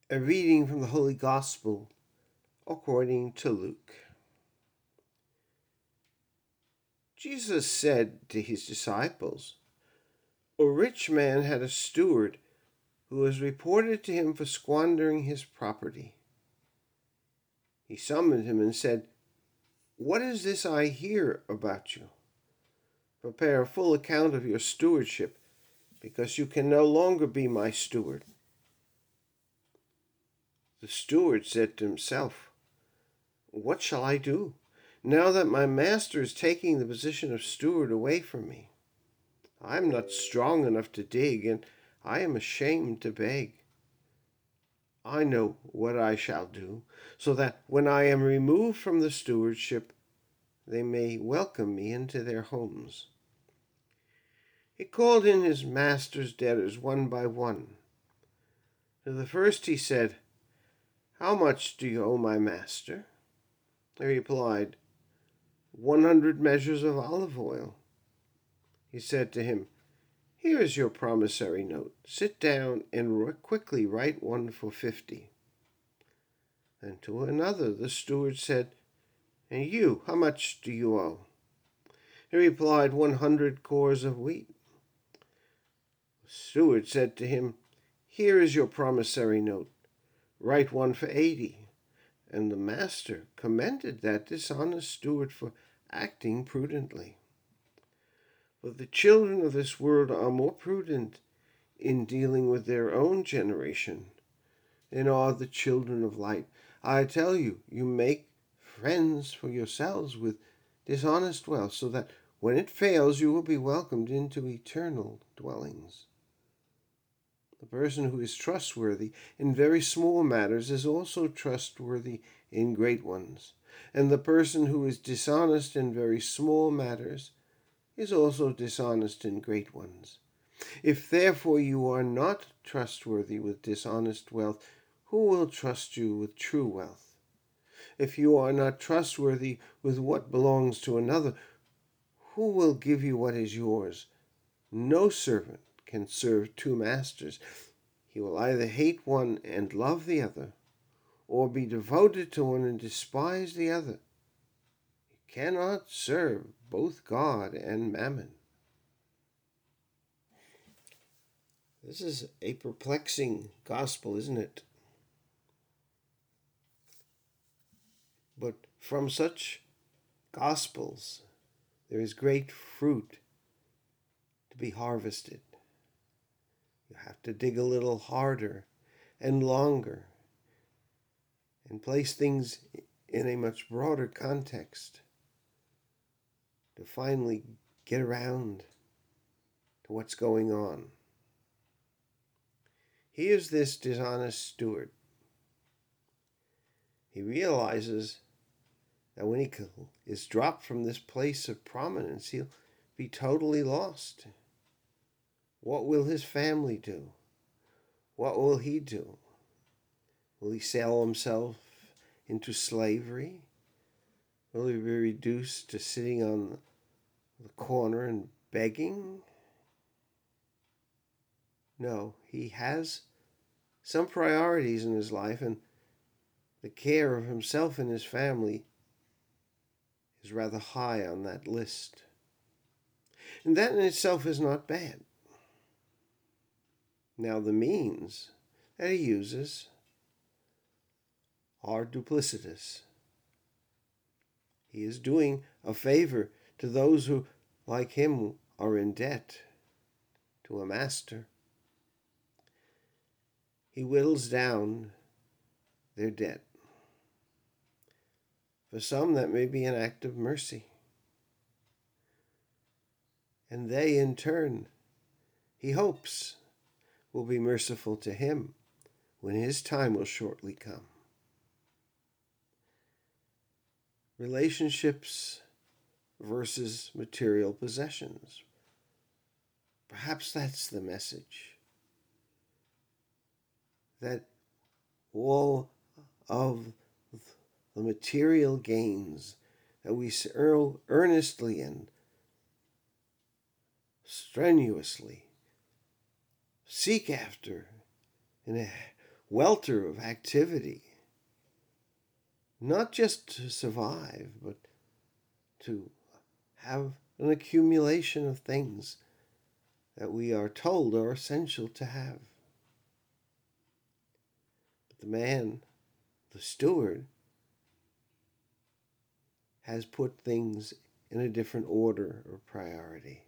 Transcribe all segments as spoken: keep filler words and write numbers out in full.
A reading from the Holy Gospel according to Luke. Jesus said to his disciples, "A rich man had a steward who was reported to him for squandering his property. He summoned him and said, 'What is this I hear about you? Prepare a full account of your stewardship, because you can no longer be my steward.' The steward said to himself, 'What shall I do, now that my master is taking the position of steward away from me? I am not strong enough to dig, and I am ashamed to beg. I know what I shall do, so that when I am removed from the stewardship, they may welcome me into their homes.' He called in his master's debtors one by one. To the first he said, 'How much do you owe my master?' They replied, One hundred measures of olive oil.' He said to him, 'Here is your promissory note. Sit down and quickly write one for fifty.' Then to another the steward said, 'And you, how much do you owe?' He replied, One hundred cores of wheat.' The steward said to him, 'Here is your promissory note. Write one for eighty.' And the master commended that dishonest steward for acting prudently. But the children of this world are more prudent in dealing with their own generation than are the children of light. I tell you, you make friends for yourselves with dishonest wealth, so that when it fails, you will be welcomed into eternal dwellings. The person who is trustworthy in very small matters is also trustworthy in great ones, and the person who is dishonest in very small matters is also dishonest in great ones. If therefore you are not trustworthy with dishonest wealth, who will trust you with true wealth? If you are not trustworthy with what belongs to another, who will give you what is yours? No servant can serve two masters. He will either hate one and love the other, or be devoted to one and despise the other. You cannot serve both God and Mammon." This is a perplexing gospel, isn't it? But from such gospels, there is great fruit to be harvested. You have to dig a little harder and longer and place things in a much broader context to finally get around to what's going on. Here's this dishonest steward. He realizes that when he is dropped from this place of prominence, he'll be totally lost. What will his family do? What will he do? Will he sell himself into slavery? Will he be reduced to sitting on the corner and begging? No, he has some priorities in his life, and the care of himself and his family is rather high on that list. And that in itself is not bad. Now, the means that he uses are duplicitous. He is doing a favor to those who, like him, are in debt to a master. He whittles down their debt. For some, that may be an act of mercy. And they, in turn, he hopes, will be merciful to him when his time will shortly come. Relationships versus material possessions. Perhaps that's the message. That all of the material gains that we earnestly and strenuously seek after in a welter of activity, not just to survive, but to have an accumulation of things that we are told are essential to have. But the man, the steward, has put things in a different order or priority.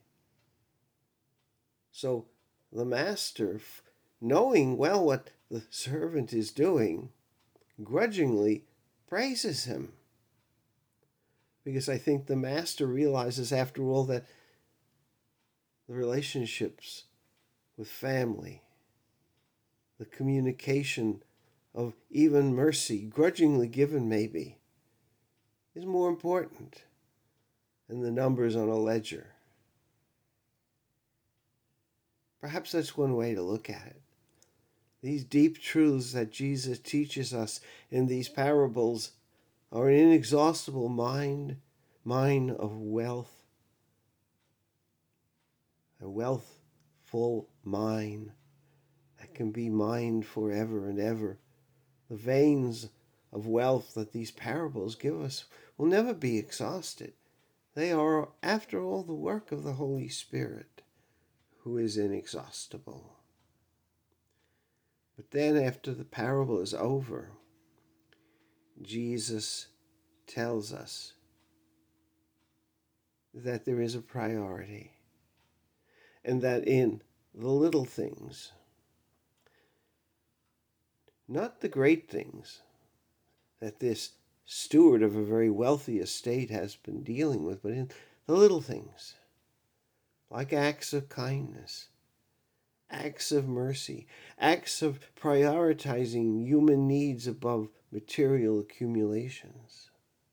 So the master, knowing well what the servant is doing, grudgingly praises him. Because I think the master realizes, after all, that the relationships with family, the communication of even mercy, grudgingly given maybe, is more important than the numbers on a ledger. Perhaps that's one way to look at it. These deep truths that Jesus teaches us in these parables are an inexhaustible mind, mine of wealth, a wealthful mine that can be mined forever and ever. The veins of wealth that these parables give us will never be exhausted. They are, after all, the work of the Holy Spirit, who is inexhaustible. But then, after the parable is over, Jesus tells us that there is a priority, and that in the little things, not the great things that this steward of a very wealthy estate has been dealing with, but in the little things, like acts of kindness, acts of mercy, acts of prioritizing human needs above material accumulations.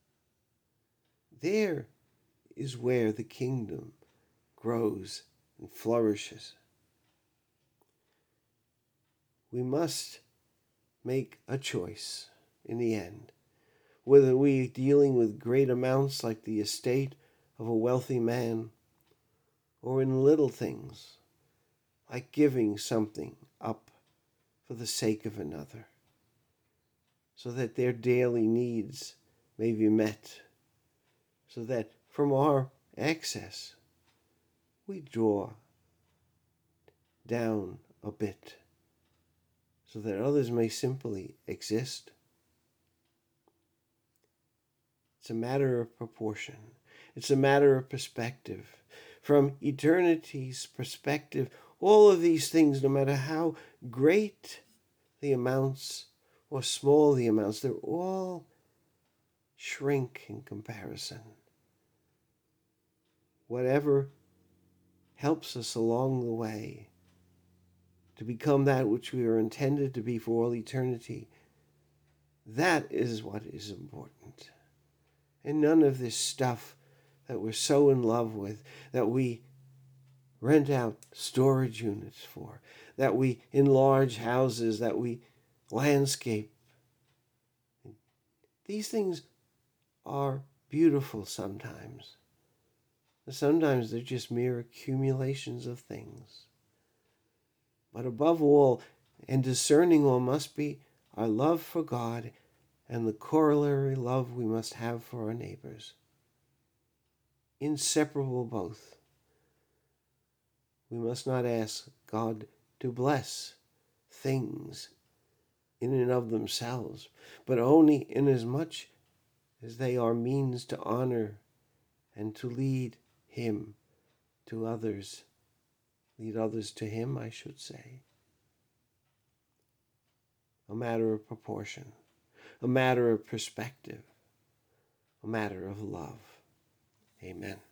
There is where the kingdom grows and flourishes. We must make a choice in the end, whether we are dealing with great amounts like the estate of a wealthy man, or in little things like giving something up for the sake of another, so that their daily needs may be met, so that from our excess we draw down a bit, so that others may simply exist. It's a matter of proportion. It's a matter of perspective. From eternity's perspective, all of these things, no matter how great the amounts or small the amounts, they're all shrink in comparison. Whatever helps us along the way to become that which we are intended to be for all eternity, that is what is important. And none of this stuff that we're so in love with, that we rent out storage units for, that we enlarge houses, that we landscape. These things are beautiful sometimes. Sometimes they're just mere accumulations of things. But above all, and discerning all, must be our love for God and the corollary love we must have for our neighbors. Inseparable both. We must not ask God to bless things in and of themselves, but only inasmuch as they are means to honor and to lead Him to others. Lead others to Him, I should say. A matter of proportion, a matter of perspective, a matter of love. Amen.